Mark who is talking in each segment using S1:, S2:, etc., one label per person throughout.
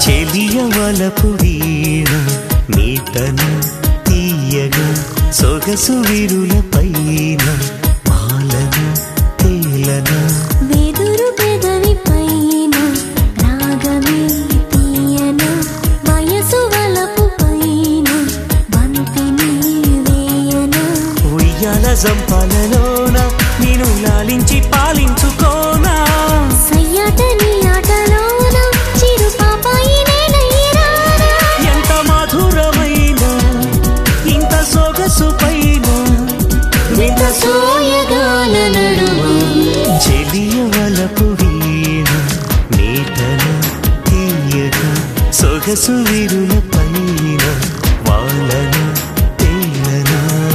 S1: చెలియవలపు వీణ నీతన తీయగా సొగసు విరుల పైన మాలన తేలన
S2: వెదురు పెదవి పైన రాగమే తీయన వయసు వలపు పైన బంతిని వేయన
S1: ఉయ్యాల జంపాలలోన నేను లాలించి పాలించుకోనా
S2: సయ్యాటని ఆటలోన చిరు పాపాయి నేనయ్యరానా
S1: ఎంత మధురమైన ఇంత సొగసు పైన వింత
S2: సోయగాల నడుమ
S1: చెలియవలపు వీణ నీతన తీయగా సొగసు విరుల పైన వాలన తేలన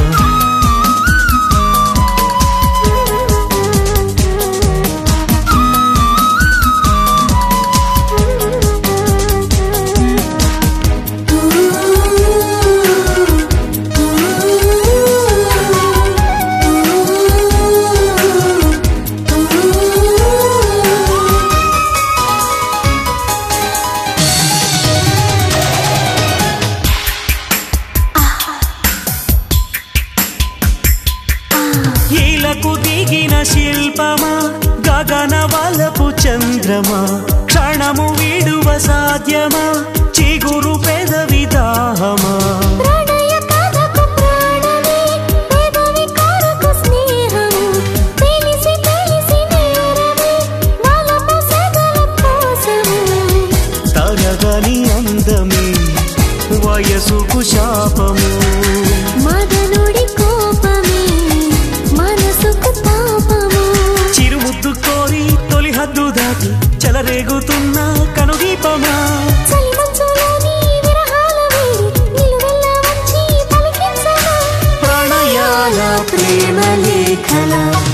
S1: ఈలకు దిగిన శిల్పమా గగన వలపు చంద్రమా క్షణము విడువ సాధ్యమా చిగురు పెదవి దాహమా
S2: ప్రణయ కథకు ప్రాణమే పెదవి కొరకు స్నేహము తెలిసి తెలిసి నేరమే నలపు సెగల కోసము
S1: తరగని అందమే వయసుకు శాపము
S2: మదనుడి కోపమే మనసుకు తాపము
S1: చిరుముద్దు కోరి తొలి హద్దు దాటి చెలరేగుతున్న కనుదీపమా
S2: చలి మంచులోని విరహాల వేడి నిలువెల్ల వచ్చి పలికించగా
S1: ప్రణయాల ప్రేమ లేఖల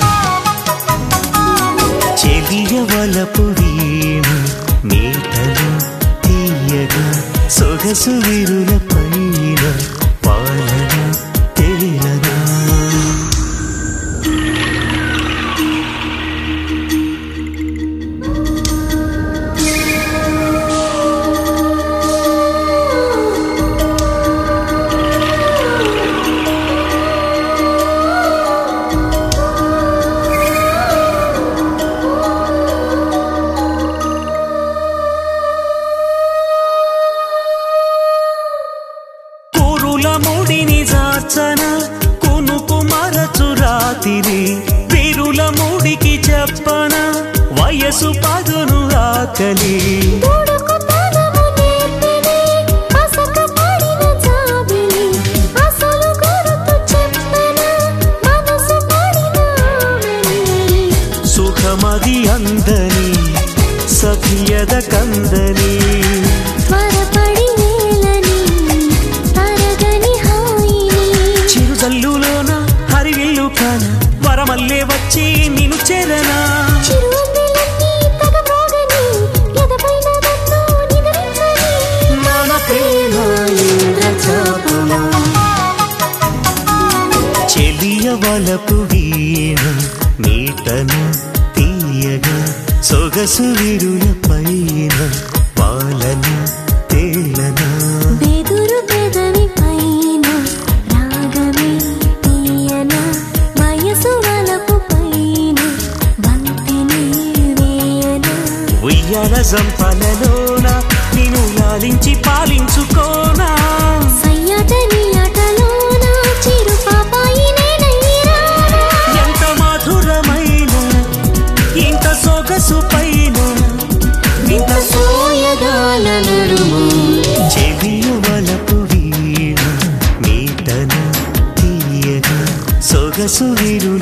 S1: చెలియవలపు వీణ నీతన తీయగా సొగసు విరుల పైన పాలన తేలనా కురుల ముడిని జార్చన కునుకు మరచు రాతిరి విరుల ముడికి చెప్పన వయసు పదును ఆకలి
S2: తోడుకు తనము నేర్పిని పసక పడిన జాబిలి అసలు గురుతు చెప్పన మనసు పడిన ఆమెని
S1: సుఖమది అందని సఖియద కందని
S2: త్వరపడి వేలని తరగని హాయిని
S1: చిరుజల్లులోన హరివిల్లు కాన వరమల్లే వచ్చి నిను చెరనా
S2: చిరువెన్నెలన్నీ తగ మోగని ఎదపైన నన్ను నిద్రించని
S1: మన ప్రేమ ఇంద్రజాపులా చెలియవలపు వీణ నీతన తీయగా సొగసు విరుల పైన పాలన తేలన
S2: వెదురు పెదవి పైన రాగమే తీయన వయసు వలపు పైన బంతిని వేయన
S1: ఉయ్యాల జంపాలలోన నేను లాలించి పాలించుకోనా
S2: సయ్యాటని ఆటలోన చిరు పాపాయి నేనయ్యరానా
S1: ఎంత మధురమైన ఇంత సొగసు పైన ఇంత
S2: సోయగాల నడుమ
S1: చెలియవలపు వీణ నీతన తీయగా సొగసు విరుల